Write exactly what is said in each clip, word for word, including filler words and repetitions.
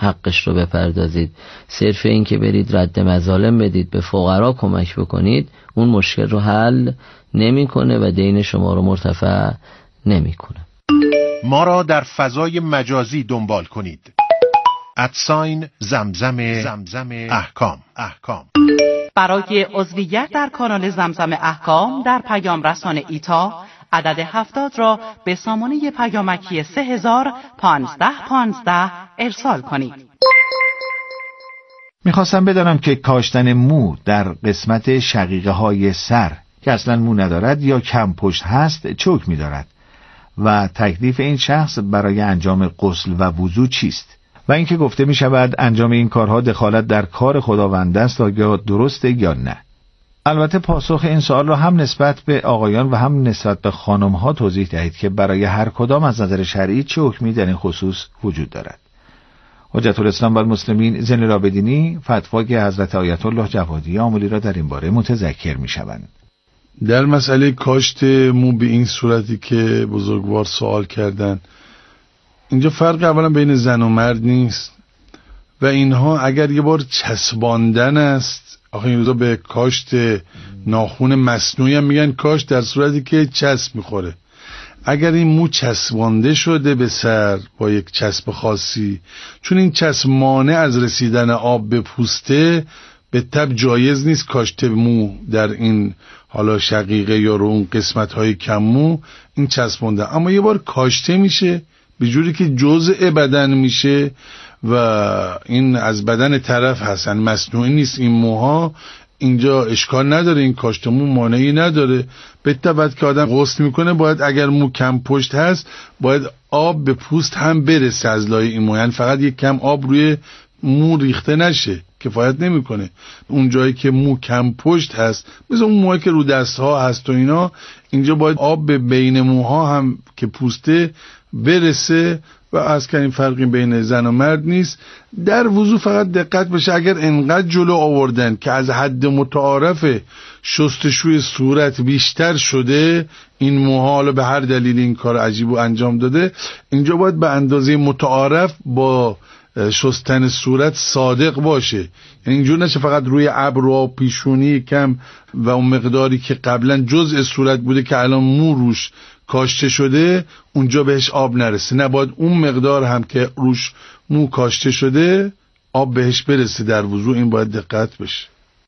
حقش رو بپردازید. صرف این که برید رد مظالم بدید، به فقرا کمک بکنید، اون مشکل رو حل نمیکنه و دین شما رو مرتفع نمیکنه. ما را در فضای مجازی دنبال کنید. ادساین زمزم زمزم احکام احکام. برای عضویت در کانال زمزم احکام در پیام رسان ایتا عدد هفتاد را به سامانه پیامکی سه هزار پانزده پانزده ارسال کنید. میخواستم بدانم که کاشتن مو در قسمت شقیقه های سر که اصلا مو ندارد یا کم پشت هست چه حکمی دارد و تکلیف این شخص برای انجام غسل و وضو چیست؟ و اینکه گفته می شود انجام این کارها دخالت در کار خداوند است آیا درسته یا نه؟ البته پاسخ این سوال را هم نسبت به آقایان و هم نسبت به خانم ها توضیح دهید که برای هر کدام از نظر شرعی چه حکمی در این خصوص وجود دارد. حجت الاسلام و المسلمین زین العابدینی فتوای حضرت آیت الله جوادی آملی را در این باره متذکر می شوند. در مسئله کاشت مو به این صورتی که بزرگوار سوال کردن، اینجا فرق اولا بین زن و مرد نیست و اینها اگر یه بار چسباندن است، آخه این روزا به کاشت ناخون مصنوعی هم میگن کاشت در صورتی که چسب میخوره. اگر این مو چسبانده شده به سر با یک چسب خاصی، چون این چسب مانع از رسیدن آب به پوسته، به طب جایز نیست کاشت مو در این حالا شقیقه یا رو اون قسمت های کم مو این چسبانده. اما یه بار کاشته میشه به جوری که جزء بدن میشه و این از بدن طرف هستن، مصنوعی نیست این موها، اینجا اشکال نداره، این کاشت مو مانعی نداره. به طبع که آدم غسل میکنه باید اگر مو کم پشت هست باید آب به پوست هم برسه از لای این مو، یعنی فقط یک کم آب روی مو ریخته نشه، کفایت نمیکنه. اون جایی که مو کم پشت هست مثل اون موهایی که رو دست ها هست و اینا، اینجا باید آب به بین موها هم که پوسته برسه و از که این فرقی بین زن و مرد نیست. در وضو فقط دقت بشه اگر انقدر جلو آوردن که از حد متعارف شستشوی صورت بیشتر شده، این موها حالا به هر دلیل این کار عجیبو انجام داده، اینجا باید به اندازه متعارف با شستن صورت صادق باشه. یعنی اینجور نشه فقط روی ابر و پیشونی کم و اون مقداری که قبلا جزء صورت بوده که الان مو روش کاشته شده اونجا بهش آب نرسه. نباید اون مقدار هم که روش مو کاشته شده آب بهش برسه در وضو. این باید دقت بشه.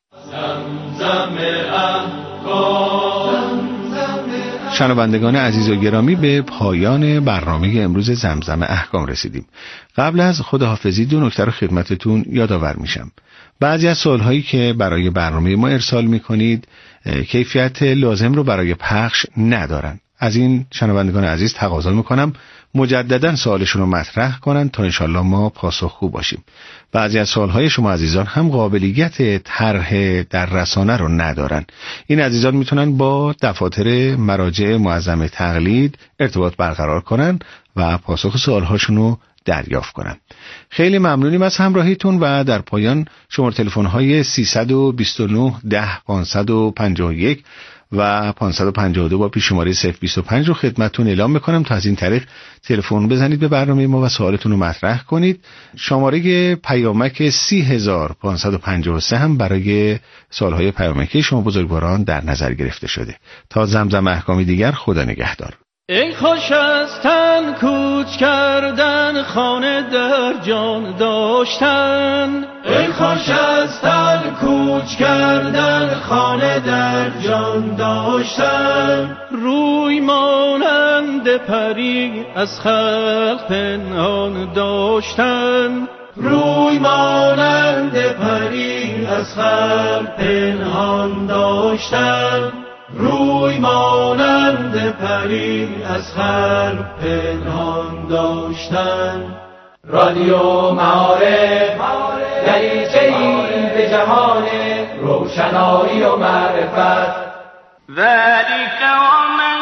شنوندگان عزیز و گرامی، به پایان برنامه امروز زمزم احکام رسیدیم. قبل از خداحافظی دو نکته رو خدمتتون یادآور میشم. بعضی از سوالهایی که برای برنامه ما ارسال میکنید کیفیت لازم رو برای پخش ندارن. از این شنوندگان عزیز تقاضا میکنم مجددا سوالشون رو مطرح کنن تا انشالله ما پاسخگو باشیم. بعضی از سوالهای شما عزیزان هم قابلیت طرح در رسانه رو ندارن. این عزیزان میتونن با دفاتر مراجع معظم تقلید ارتباط برقرار کنن و پاسخ سوالهاشون رو دریافت کنن. خیلی ممنونیم از همراهیتون و در پایان شماره تلفن های سیصد و بیست و نه ده پانصد و پنجاه و یک و پانصد و پنجاه و دو با پیش شماره صفر بیست و پنج رو خدمتتون اعلام میکنم تا از این طریق تلفن بزنید به برنامه ما و سوالتون رو مطرح کنید. شماره پیامک سی هزار پانصد و پنجاه و سه هم برای سوالهای پیامکی شما بزرگواران در نظر گرفته شده. تا زمزم احکامی دیگر، خدا نگهدار. ای خوش از تن کوچ کردن، خانه در جان داشتن. ای خوش از تن کوچ کردن، خانه در جان داشتن. روی مانند پری از خلق پنهان داشتن. روی مانند پری از خلق پنهان داشتن. روی مانند پری از خلق پنهان داشتن. رادیو معارف دریچه‌ای به جهان روشنایی و معرفت. ذلك ومن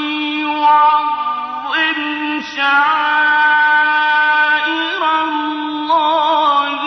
يعظم شعائر الله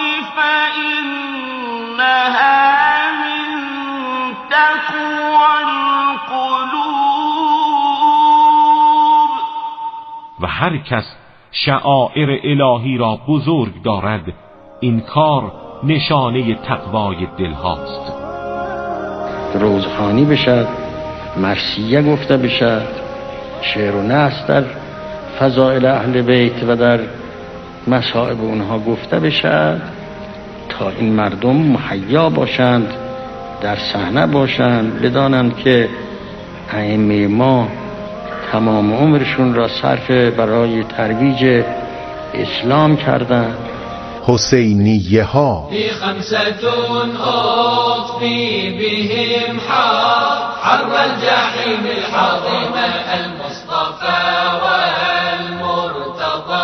فإنها من تقوى القلوب. و هر کس شعائر الهی را بزرگ دارد، این کار نشانه تقوای دل هاست. روزخوانی بشد، مرثیه گفته بشد، شعر و نثر در فضائل اهل بیت و در مصائب اونها گفته بشد تا این مردم مهیا باشند، در صحنه باشند، بدانند که ائمه ما تمام عمرشون را صرف برای ترویج اسلام کردند. حسینیه ها خمسة أطفي بهم حار حر الجحيم الحاضمة المصطفى والمرتضى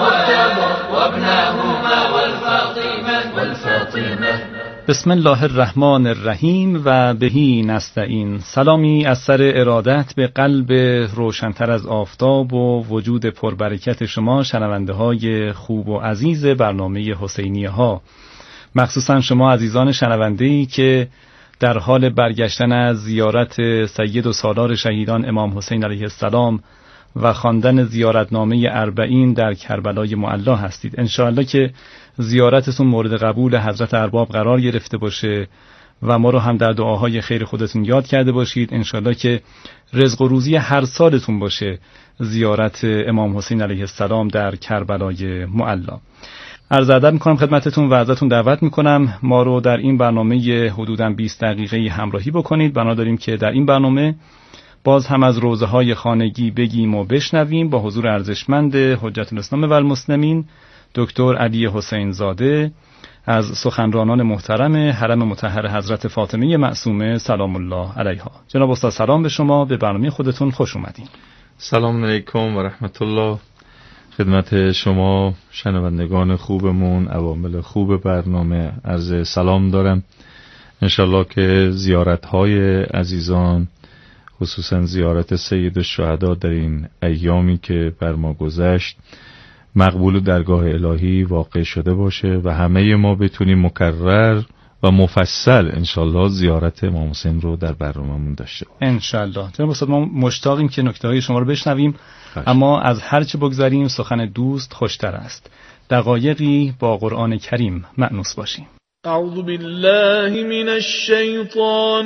وابنهما والفاطمة والفاطمة. بسم الله الرحمن الرحیم و بهی نستعین. سلامی از سر ارادت به قلب روشنتر از آفتاب و وجود پربرکت شما شنونده های خوب و عزیز برنامه حسینیه ها، مخصوصا شما عزیزان شنونده‌ای که در حال برگشتن از زیارت سید و سالار شهیدان امام حسین علیه السلام و خواندن زیارتنامه اربعین در کربلای معلا هستید. انشاءالله که زیارتتون مورد قبول حضرت ارباب قرار گرفته باشه و ما رو هم در دعاهای خیر خودتون یاد کرده باشید. انشاءالله که رزق و روزی هر سالتون باشه زیارت امام حسین علیه السلام در کربلای معلا. عرض ادب میکنم خدمتتون و ازتون دعوت میکنم ما رو در این برنامه حدوداً بیست دقیقه همراهی بکنید. بنا داریم که در این برنامه باز هم از روزه های خانگی بگیم و بشنویم با حضور ارزشمند حجت الاسلام و المسلمین دکتر علی حسین زاده از سخنرانان محترم حرم مطهر حضرت فاطمه معصومه سلام الله علیها. جناب استاد سلام به شما، به برنامه خودتون خوش اومدین. سلام علیکم و رحمت الله خدمت شما شنوندگان خوبمون، عوامل خوب برنامه عرض سلام دارم. انشالله که زیارت‌های عزیزان خصوصا زیارت سید الشهدا در این ایامی که بر ما گذشت مقبول درگاه الهی واقع شده باشه و همه ما بتونیم مکرر و مفصل انشالله زیارت امام حسین رو در برنامه‌مون داشته باشیم انشالله. جناب استاد ما مشتاقیم که نکته‌های شما رو بشنویم، اما از هر چه بگذریم سخن دوست خوشتر است. دقایقی با قرآن کریم مأنوس باشیم. اعوذ بالله من الشیطان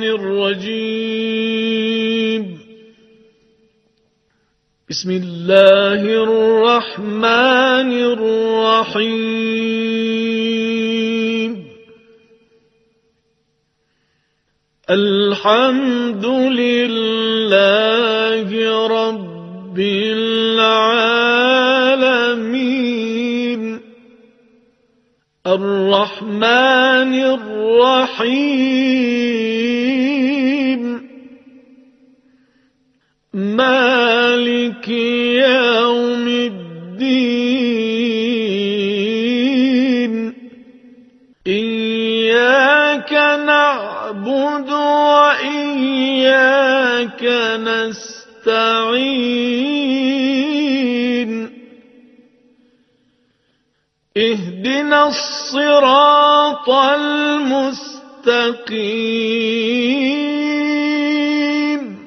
الرجیم. بسم الله الرحمن الرحیم. الحمد لله رب العالمین الرحمن الرحیم مالک یوم الدین ایاک نعبد و ایاک نستعین اهدنا الصراط المستقیم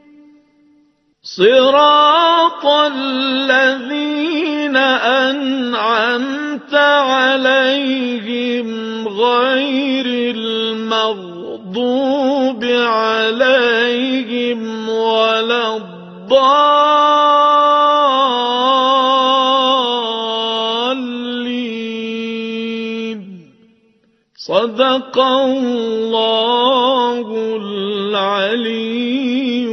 صراط الذين أنعمت عليهم غير المغضوب عليهم ولا الضالين صدق الله العلي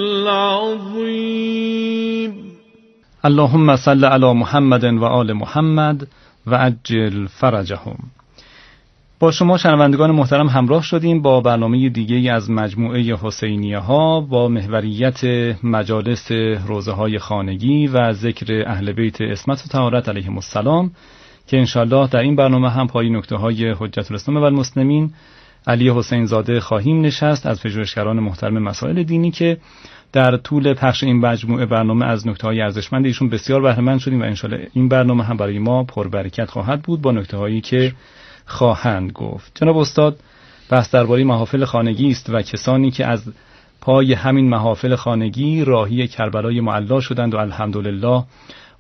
العظيم. اللهم صل علی محمد و آل محمد و عجل فرجهم. با شما شنوندگان محترم همراه شدیم با برنامه دیگه از مجموعه حسینیه ها با محوریت مجالس روزه های خانگی و ذکر اهل بیت عصمت و طهارت علیهم السلام که انشالله در این برنامه هم پای نکته های حجت الاسلام و المسلمین علی حسین زاده خواهیم نشست از پژوهشگران محترم مسائل دینی که در طول پخش این مجموعه برنامه از نکته‌های ارزشمند ایشون بسیار بهره مند شدیم و انشالله این برنامه هم برای ما پربرکت خواهد بود با نکته‌هایی که خواهند گفت. جناب استاد بحث درباره محافل خانگی است و کسانی که از پای همین محافل خانگی راهی کربلای معلا شدند و الحمدلله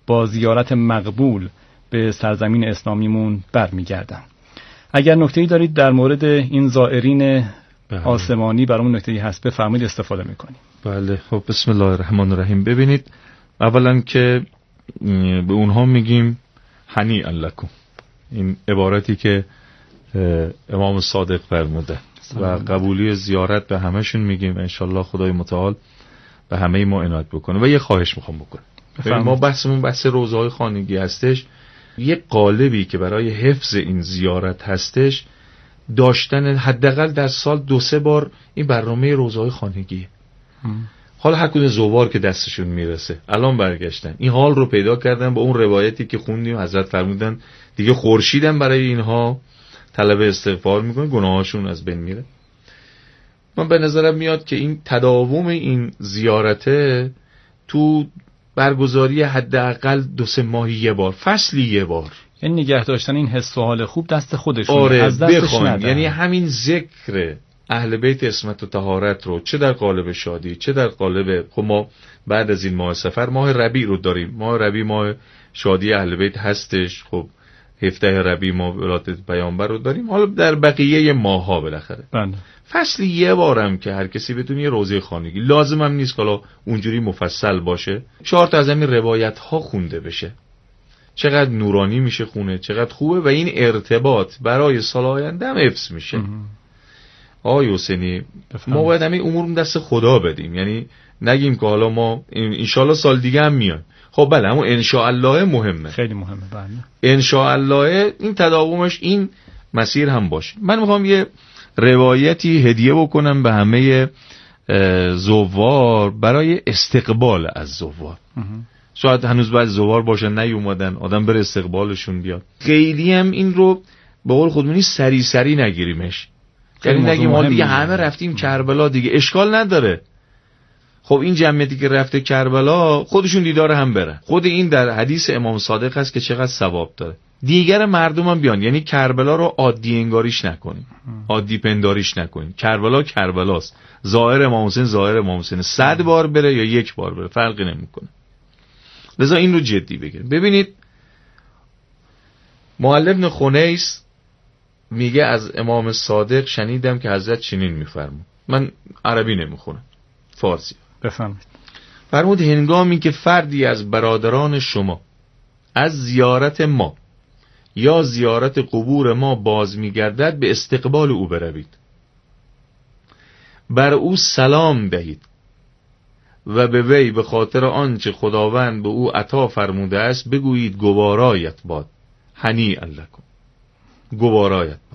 با زیارت مقبول به سرزمین اسلامیمون برمیگردن. اگر نکته‌ای دارید در مورد این زائرین آسمانی برامون نکته‌ای هست بفرمایید، استفاده می‌کنیم. بله خب بسم الله الرحمن الرحیم. ببینید اولا که به اونها میگیم هنیئا لکم، این عبارتی که امام صادق فرموده و قبولی زیارت به همشون میگیم. انشالله خدای متعال به همه ما عنایت بکنه. و یه خواهش میخوام بکنم، ما بحثمون بحث روزهای خانگی هستش، یه قالبی که برای حفظ این زیارت هستش داشتن حداقل در سال دو سه بار این برنامه روزهای خانگیه. حالا هر کدوم زوار که دستشون میرسه الان برگشتن این حال رو پیدا کردن با اون روایتی که خوندیم حضرت فرمودن دیگه خورشیدن برای اینها طلب استغفار میکنه، گناهاشون از بین میره. من به نظرم میاد که این تداوم این زیارته تو برگزاری حداقل دو سه ماهی یه بار، فصلی یه بار، یعنی نگه داشتن این حس و حال خوب دست خودشون، آره از دستش ندن. یعنی همین ذکر اهل بیت عصمت و طهارت رو چه در قالب شادی چه در قالب، خب ما بعد از این ماه سفر ماه ربیع رو داریم، ماه ربیع ماه شادی اهل بیت هستش، خب هفده ربیع ما ولادت پیامبر رو داریم. حالا در بقیه ماه ها بالاخره بله فصلی یه بارم که هر کسی بتونه یه روزه خانگی، لازم هم نیست که حالا اونجوری مفصل باشه، چهار تا از همین روایت ها خونده بشه، چقدر نورانی میشه خونه، چقدر خوبه و این ارتباط برای سال آینده هم حفظ میشه. آقای حسینی ما باید همین امور دست خدا بدیم، یعنی نگیم که حالا ما انشالله سال دیگه هم میان. خب بله همون انشاءالله مهمه، خیلی مهمه. بله انشاءالله این تداومش این مسیر هم باشه. من میخوام یه روایتی هدیه بکنم به همه زوار برای استقبال از زوار. شاید هنوز باید زوار باشن نیومدن، آدم بره استقبالشون بیاد. خیلی هم این رو به قول خودمونی سری سری نگیریمش، یعنی نگیم حالا دیگه همه رفتیم کربلا دیگه اشکال نداره. خب این جمعیتی که رفته کربلا خودشون دیدار هم برن، خود این در حدیث امام صادق هست که چقدر ثواب داره. دیگر مردم هم بیان، یعنی کربلا رو عادی انگاریش نکنیم، عادی پنداریش نکنیم. کربلا کربلاست، ظاهر امام حسین ظاهر امام حسین، صد بار بره یا یک بار بره فرقی نمیکنه. لذا این رو جدی بگیریم. ببینید معلم ابن خنیس میگه از امام صادق شنیدم که حضرت چنین میفرمود، من عربی نمیخونم فارسی، بفرمایید. فرمود هنگامی که فردی از برادران شما از زیارت ما یا زیارت قبور ما باز میگردد به استقبال او بروید، بر او سلام دهید و به وی به خاطر آنچه خداوند به او عطا فرموده است بگویید گوارایت باد، هنیئا لکم، گوارایت باد.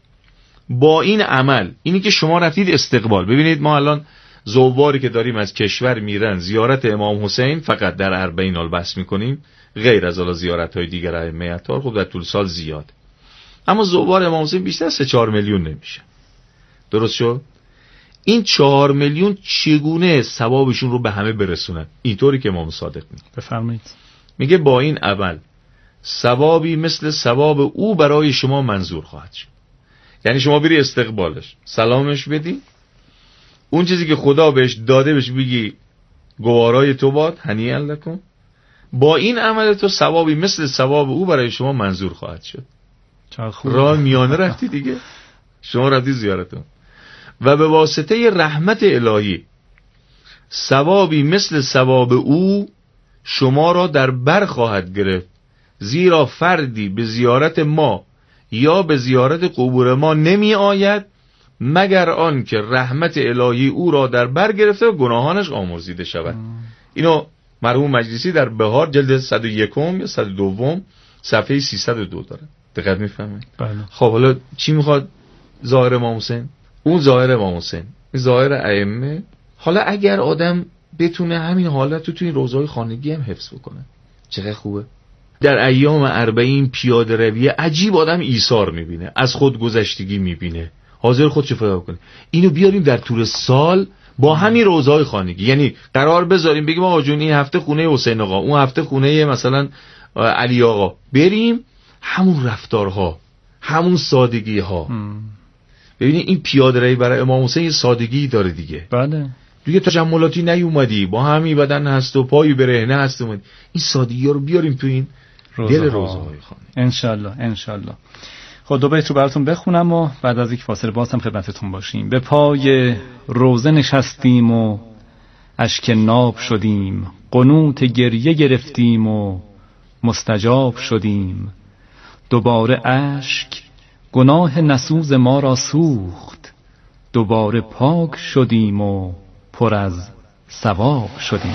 با این عمل، اینی که شما رفتید استقبال، ببینید ما الان زواری که داریم از کشور میرن زیارت امام حسین فقط در اربعین البس میکنیم، غیر از الا زیارت های دیگر ائمه اطهار خب در طول سال زیاد، اما زوار امام حسین بیشتر سه چهار میلیون نمیشه. درست شد؟ این چهار میلیون چگونه ثوابشون رو به همه برسونن؟ اینطوری که امام صادق میگه. بفرمایید. میگه با این عمل ثوابی مثل ثواب او برای شما منظور خواهد شد. یعنی شما بری استقبالش، سلامش بدی، اون چیزی که خدا بهش داده بهش بگی گوارای تو باد، هنیئا لکم، با این عمل تو ثوابی مثل ثواب او برای شما منظور خواهد شد. راه میانه رفتی دیگه، شما رفتی زیارتون و به واسطه رحمت الهی ثوابی مثل ثواب او شما را در بر خواهد گرفت، زیرا فردی به زیارت ما یا به زیارت قبور ما نمی آید مگر آن که رحمت الهی او را در بر گرفته و گناهانش آمرزیده شود. اینو مرحوم مجلسی در بهار جلد صد و یک یا صد و دو صفحه سیصد و دو داره. دقت میفهمید؟ بله. خب حالا چی میخواد ظاهر امام حسین؟ اون ظاهر امام حسین، ظاهر ائمه. حالا اگر آدم بتونه همین حالت رو تو این روزهای خانگی هم حفظ بکنه چقدر خوبه. در ایام اربعین پیاده روی عجیب آدم ایثار میبینه، از خود گذشتگی میبینه، حاضر خودشو فدا کنه. اینو بیاریم در طول سال با همین روزهای خانگی، یعنی قرار بذاریم بگیم آقا جون این هفته خونه حسین آقا، اون هفته خونه مثلا علی آقا، بریم همون رفتارها، همون سادگی ها. ببینید این پیاده روی برای امام حسین یه سادگی داره دیگه. بله. دیگه تجملاتی نیومدی، با همین بدن هست و پایی برهنه هست اومدی. این سادگی ها رو بیاریم تو این دل روزهای خانه انشالله انشالله. خب دو بیت رو براتون بخونم و بعد از یک فاصله باز هم خدمتتون باشیم. به پای روزه نشستیم و اشک ناب شدیم، قنوت گریه گرفتیم و مستجاب شدیم. دوباره اشک گناه نسوز ما را سوخت، دوباره پاک شدیم و پر از ثواب شدیم.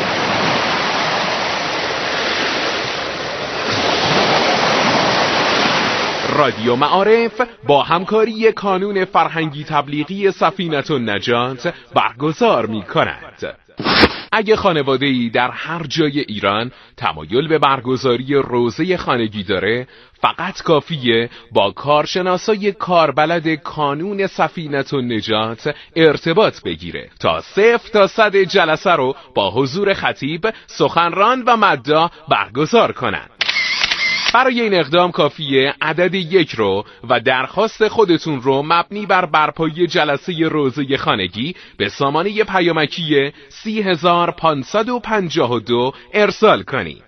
رادیو معارف با همکاری کانون فرهنگی تبلیغی سفینة النجات برگزار می کند. اگه خانواده‌ای در هر جای ایران تمایل به برگزاری روزه خانگی داره، فقط کافیه با کارشناسای کاربلد کانون سفینة النجات ارتباط بگیره تا صفر تا صد جلسه رو با حضور خطیب، سخنران و مداح برگزار کنند. برای این اقدام کافیه عدد یک رو و درخواست خودتون رو مبنی بر برپایی جلسه روزه خانگی به سامانه پیامکی سی هزار پانصد و پنجاه و دو ارسال کنید.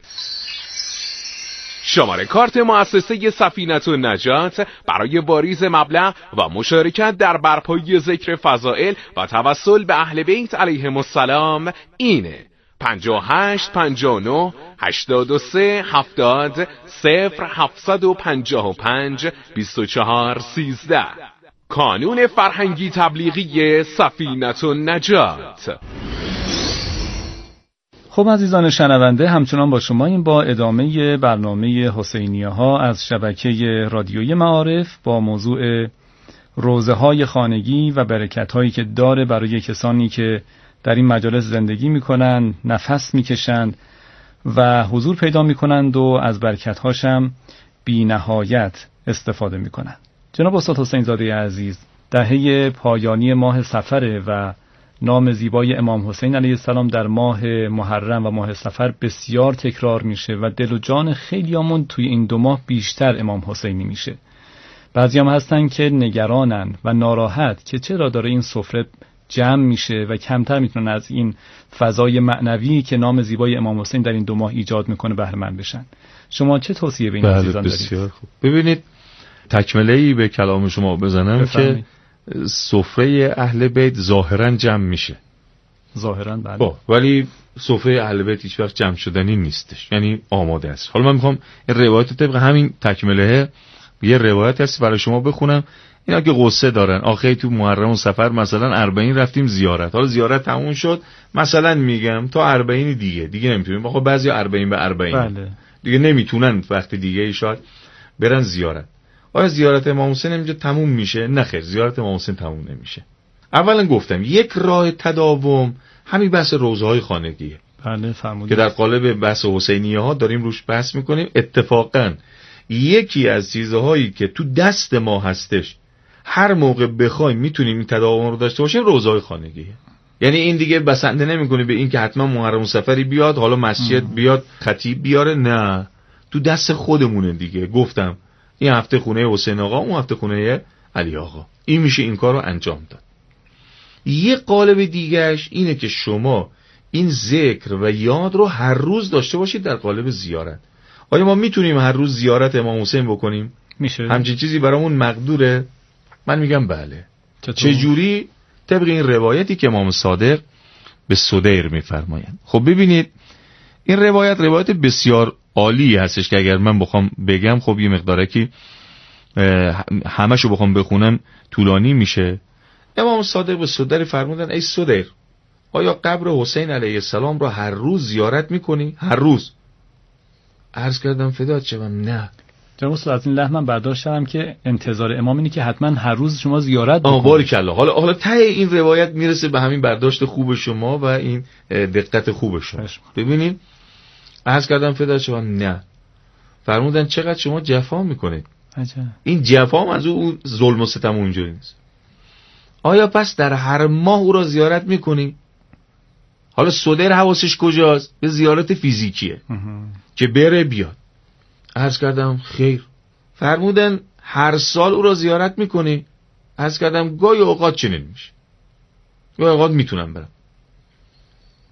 شماره کارت مؤسسه سفینة النجات برای واریز مبلغ و مشارکت در برپایی ذکر فضائل و توسل به اهل بیت علیهم السلام اینه: پنجاه و هشت پنجاه و نه هشتاد و سه هفتاد صفر هفتصد و پنجاه و پنج بیست و چهار سیزده. کانون فرهنگی تبلیغی سفینة النجات. خب عزیزان شنونده، همچنان با شما این با ادامه برنامه حسینیه ها از شبکه رادیویی معارف با موضوع روزه های خانگی و برکت هایی که داره برای کسانی که در این مجالس زندگی میکنند، نفس میکشند و حضور پیدا میکنند و از برکت‌هاش هم بی نهایت استفاده میکنند. جناب استاد حسین زاده عزیز، دهه پایانی ماه صفر و نام زیبای امام حسین علیه السلام در ماه محرم و ماه صفر بسیار تکرار میشه و دل و جان خیلیامون توی این دو ماه بیشتر امام حسینی میشه. بعضی هم هستن که نگرانن و ناراحت که چرا داره این سفره جمع میشه و کمتر میتونن از این فضای معنوی که نام زیبای امام حسین در این دو ماه ایجاد میکنه بهره مند بشن. شما چه توصیه به این عزیزان دارید؟ بسیار خوب. ببینید، تکمله‌ای به کلام شما بزنم بفرمید. که سفره اهل بیت ظاهرا جمع میشه، ظاهرا بله، ولی سفره اهل بیت هیچ وقت جمع شدنی نیستش، یعنی آماده است. حالا من میخوام این روایت طبق همین تکمله یه روایت هست برای شما بخونم. اینا که غصه دارن آخه تو محرم و صفر مثلا اربعین رفتیم زیارت، حالا زیارت تموم شد مثلا میگم تا اربعین دیگه دیگه نمیتونیم، آخه بعضی اربعین به اربعین بله. دیگه نمیتونن وقت دیگه شاید برن زیارت. آیا زیارت امام حسین اینجا تموم میشه؟ نه خیر، زیارت امام حسین تموم نمیشه. اولا گفتم یک راه تداوم همین بحث روزهای خانگیه، بله فرمودید، که در قالب بحث حسینیه ها داریم روش بحث میکنیم. اتفاقا یکی از چیزهایی که تو دست ما هستش هر موقع بخوایم میتونیم این تداوم رو داشته باشیم روزهای خانگیه. یعنی این دیگه بسنده نمیکنه به این که حتما محرم سفری بیاد، حالا مسجد ام. بیاد خطیب بیاره، نه، تو دست خودمونه دیگه. گفتم این هفته خونه حسین آقا، اون هفته خونه علی آقا، این میشه این کار رو انجام داد. یه قالب دیگهش اینه که شما این ذکر و یاد رو هر روز داشته باشید در قالب زیارت. آیا ما میتونیم هر روز زیارت امام حسین بکنیم؟ میشه همچین چیزی برامون مقدوره؟ من میگم بله. چه جوری؟ طبق این روایتی که امام صادق به صدیر میفرمایند. خب ببینید این روایت روایت بسیار عالی هستش که اگر من بخوام بگم خب یه مقداره که همشو بخوام بخونم طولانی میشه. امام صادق به صدیر فرمودن ای صدیر، آیا قبر حسین علیه السلام رو هر روز زیارت میکنی؟ هر روز. عرض کردم فدات شوم نه. جناب استاد از این لحظه من برداشت کردم که انتظار امام اینه که حتما هر روز شما زیارت بکنید. آه باریکلا. حالا حالا ته این روایت میرسه به همین برداشت خوب شما و این دقت خوب شما. ببینید عرض کردم فدات شوم نه. فرمودن چقدر شما جفا میکنید. عجب. این جفا هم از اون ظلم و ستم اونجوری نیست. آیا پس در هر ماه او را زیارت میکنی؟ حالا صدر حواسش کجاست؟ به زیارت فیزیکیه که بره بیاد. عرض کردم خیر. فرمودن هر سال او را زیارت میکنی؟ عرض کردم گاهی اوقات چنین میشه، گاهی اوقات میتونم برم.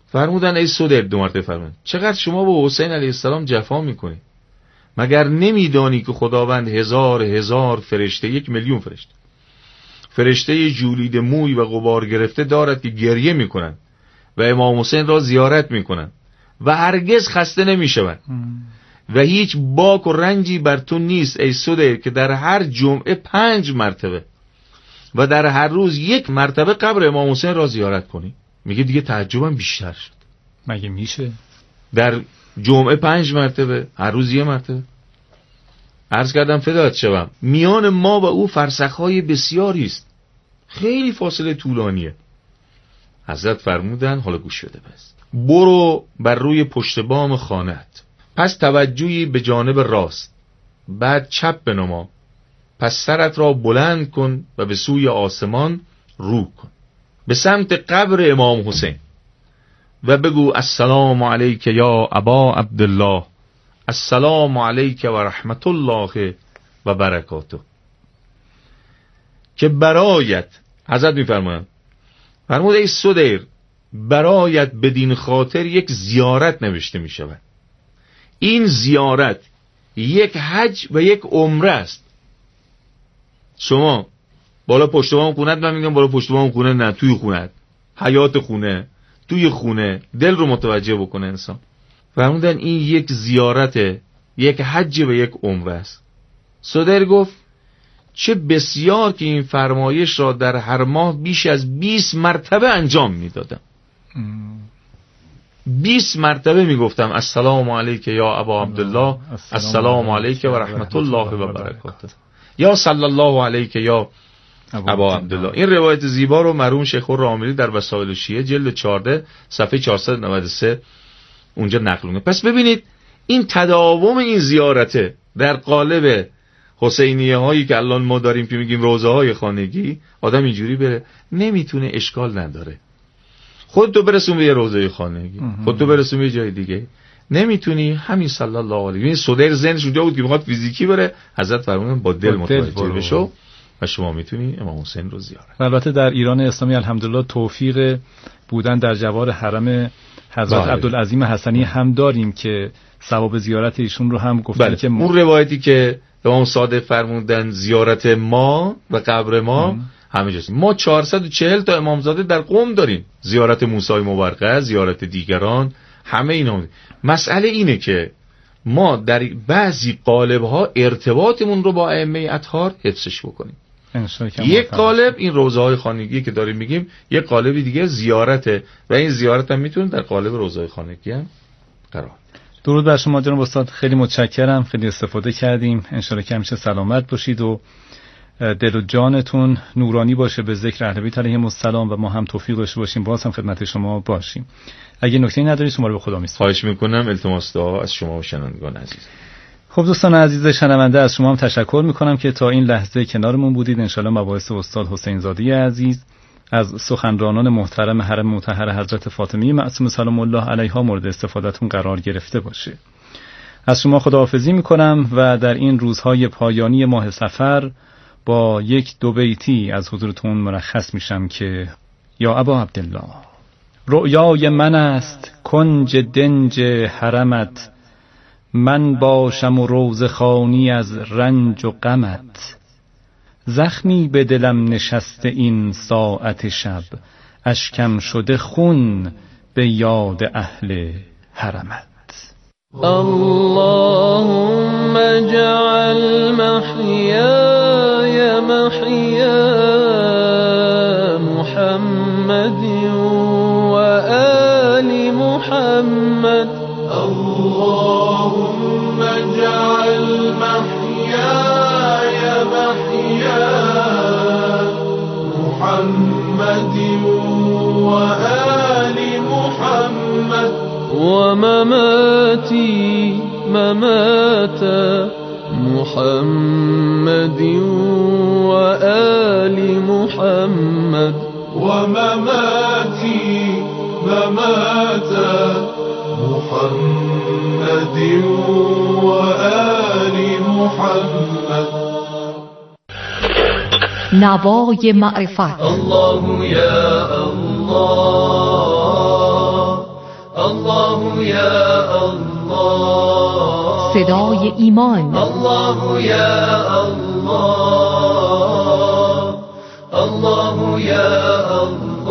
فرمودن ای صدر، دو مرتبه فرمودن چقدر شما با حسین علیه السلام جفا میکنی؟ مگر نمیدانی که خداوند هزار هزار فرشته، یک میلیون فرشته فرشته جولید موی و غبار گرفته دارد که گریه میکنن و امام حسین را زیارت میکنن و هرگز خسته نمیشوند و هیچ باک و رنجی بر تو نیست ای صدر که در هر جمعه پنج مرتبه و در هر روز یک مرتبه قبر امام حسین را زیارت کنی. میگه دیگه تعجبم بیشتر شد. مگه میشه؟ در جمعه پنج مرتبه، هر روز یک مرتبه. عرض کردم فدات شوم میان ما و او فرسخهای بسیاری است، خیلی فاصله طولانیه. حضرت فرمودن حالا گوش بده بس، برو بر روی پشت بام خانه‌ات، پس توجهی به جانب راست، بعد چپ بنما، پس سرت را بلند کن و به سوی آسمان رو کن به سمت قبر امام حسین و بگو السلام علیک یا ابا عبدالله، السلام علیک و رحمت الله و برکاته. که برایت، حضرت میفرمایند فرمود ای صدر، برایت بدین خاطر یک زیارت نوشته می شود. این زیارت یک حج و یک عمره است. شما بالا پشت بام خونت، من میگم بالا پشت بام خونه نه، توی خونت، حیات خونه، توی خونه، دل رو متوجه بکنه انسان. فرمودن این یک زیارت، یک حج و یک عمره است. صدر گفت چه بسیار که این فرمایش را در هر ماه بیش از بیست مرتبه انجام میدادم. بیست مرتبه میگفتم السلام علیک یا ابا عبدالله، السلام علیک و رحمت الله و برکاته، یا صلی الله علیک یا ابا عبدالله. این روایت زیبا رو مرحوم شیخ الراملی در وسائل شیعه جلد چهارده صفحه چهارصد و نود و سه اونجا نقلونه. پس ببینید این تداوم این زیارته در قالب حسینیه هایی که الان ما داریم که میگیم روزه های خانگی، آدم اینجوری بره نمیتونه، اشکال نداره. خودتو برسون به یه روزه خانگی، خودتو برسون به یه جای دیگه، نمیتونی همین صلی الله علیه. این صدر ذهنش اونجا بود که میخواد فیزیکی بره، حضرت فرمودن با دل متوجه بشو و شما میتونی امام حسین رو زیارت. البته در ایران اسلامی الحمدلله توفیق بودن در جوار حرم حضرت عبدالعظیم حسنی هم داریم که ثواب زیارت ایشون رو هم گفتن. بله. که ما... اون روایتی که امام صادق فرمودن زیارت ما و قبر ما همه جاست. ما چهارصد و چهل تا امامزاده در قم داریم، زیارت موسی مبرقه، زیارت دیگران، همه اینا. مسئله اینه که ما در بعضی قالب‌ها ارتباطمون رو با ائمه اطهار حفظش بکنیم. یک قالب این روزه‌های خانگی که داریم میگیم، یک قالب دیگه زیارته و این زیارت هم میتونه در قالب روزهای خانگی هم قرار. درود بر شما جناب استاد، خیلی متشکرم، خیلی استفاده کردیم. انشالله که همیشه سلامت باشید و دل و جانتون نورانی باشه به ذکر اهل بیت علیهم السلام و ما هم توفیق داشته باشیم باز هم خدمت شما باشیم. اگه نکته‌ای ندارید شما رو به خدا میسپارم. خواهش میکنم. التماس دعا از شما و شنوندگان عزیز. خب دوستان عزیز شنونده، از شما هم تشکر میکنم که تا این لحظه کنارمون بودید. انشالله مباحث استاد حسین زاده عزیز از سخنرانان محترم حرم مطهر حضرت فاطمی معصومه سلام الله علیها مورد استفادهتون قرار گرفته باشه. از شما خداحافظی میکنم و در این روزهای پایانی ماه صفر با یک دو بیتی از حضورتون مرخص میشم که یا ابا عبدالله، رؤیای من است کنج دنج حرمت، من باشم و روز خانی از رنج و غمت، زخمی به دلم نشسته این ساعت شب، اشکم شده خون به یاد اهل حرمت. اللهم اجعل محیای محیا محمد و آل محمد. اللهم اجعل محیای محیا محمد و آل محمد ومماتي ممات محمد وآل محمد ومماتي ممات محمد وآل محمد. نوای معرفت. الله یا الله الله یا الله، صدای ایمان. الله یا الله، الله یا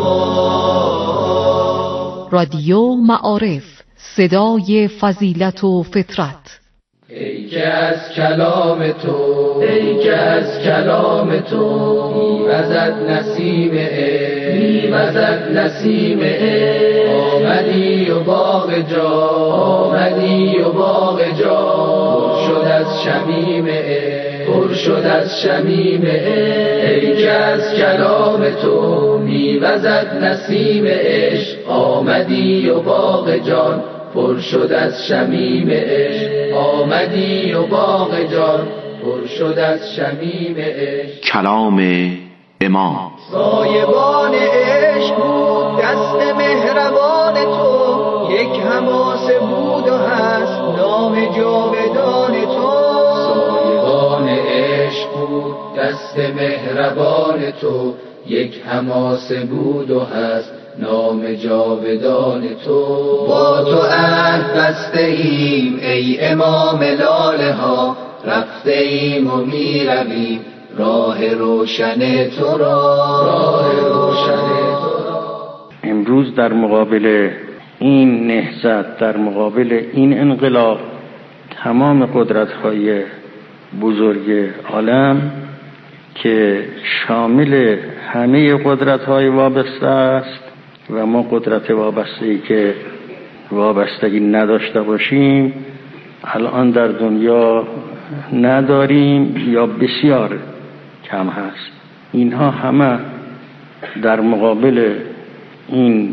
الله. رادیو معارف، صدای فضیلت و فطرت. ای که از کلام تو، ای که از کلام تو میوزد نسیم عشق، میوزد نسیم عشق. آمدی و باغ جا، آمدی و باغ جا پر شد از شمیم عشق، پر شد از شمیم عشق. ای که از کلام تو میوزد نسیم عشق، آمدی و باغ جان پر شد از شمیم عشق. آمدی و باغ جان پر شد از شمیم عشق. کلام امام. سایبان عشق بود دست مهربان تو، یک حماسه بود و هست نام جاودان تو. سایبان عشق بود دست مهربان تو، یک حماسه بود و هست نام جاودان تو. با تو عهد بسته ایم ای امام لاله ها، رفته ایم و می رویم راه روشن تو را، راه روشن تو را. امروز در مقابل این نهضت، در مقابل این انقلاب، تمام قدرت‌های بزرگ عالم که شامل همه قدرت‌های وابسته است و ما قدرت وابسته‌ای که وابستگی نداشته باشیم الان در دنیا نداریم یا بسیار کم هست. اینها همه در مقابل این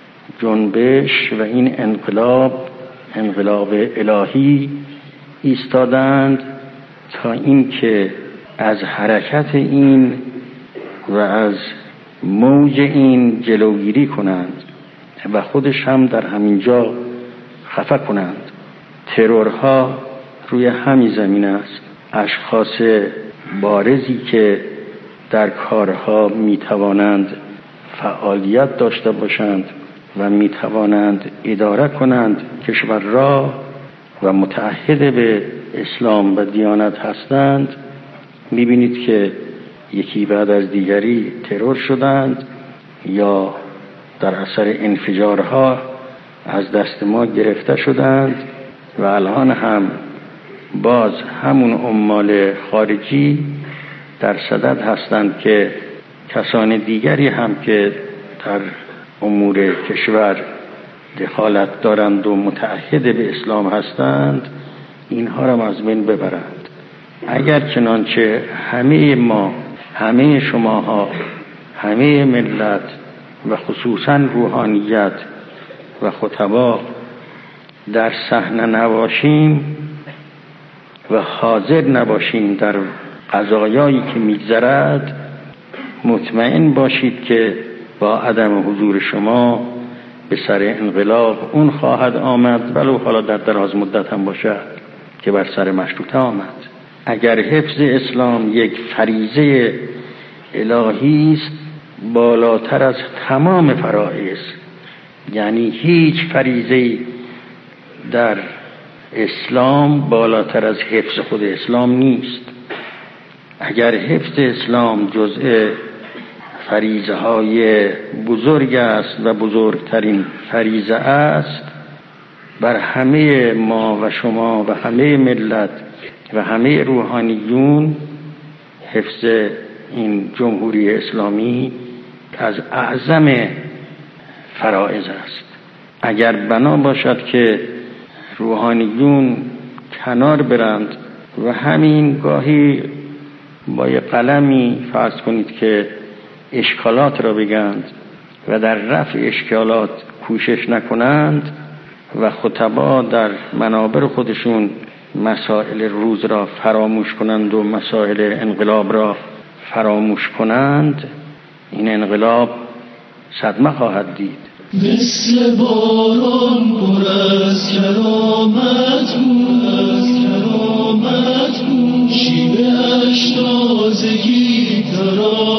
جنبش و این انقلاب، انقلاب الهی ایستادند تا این که از حرکت این و از موج این جلوگیری کنند و خودش هم در همینجا خفه کنند. ترورها روی همین زمین است. اشخاص بارزی که در کارها میتوانند فعالیت داشته باشند و میتوانند اداره کنند کشور را و متعهد به اسلام و دیانت هستند، میبینید که یکی بعد از دیگری ترور شدند یا در اثر انفجارها از دست ما گرفته شدند و الان هم باز همون عمال خارجی در صدد هستند که کسان دیگری هم که در امور کشور دخالت دارند و متعهد به اسلام هستند اینها را از بین ببرند. اگر چنانچه همه ما، همه شماها، همه ملت و خصوصا روحانیت و خطبا در صحنه نباشیم و حاضر نباشیم در قضایایی که میگذرد، مطمئن باشید که با عدم حضور شما به سر انقلاب اون خواهد آمد، ولو حالا در دراز مدت هم باشد که بر سر مشروطه آمد. اگر حفظ اسلام یک فریضه الهی است بالاتر از تمام فرایض، یعنی هیچ فریضه در اسلام بالاتر از حفظ خود اسلام نیست. اگر حفظ اسلام جزء فریضه های بزرگ است و بزرگترین فریضه است، بر همه ما و شما و همه ملت و همه روحانیون حفظ این جمهوری اسلامی از اعظم فرائض است. اگر بنا باشد که روحانیون کنار برند و همین گاهی با یه قلمی فرض کنید که اشکالات را بگند و در رفع اشکالات کوشش نکنند و خطبا در منابر خودشون مسائل روز را فراموش کنند و مسائل انقلاب را فراموش کنند، این انقلاب صدمه خواهد دید. مثل باران پر از کرامت بود، از کرامت بود، شیوه اش تازگی ترا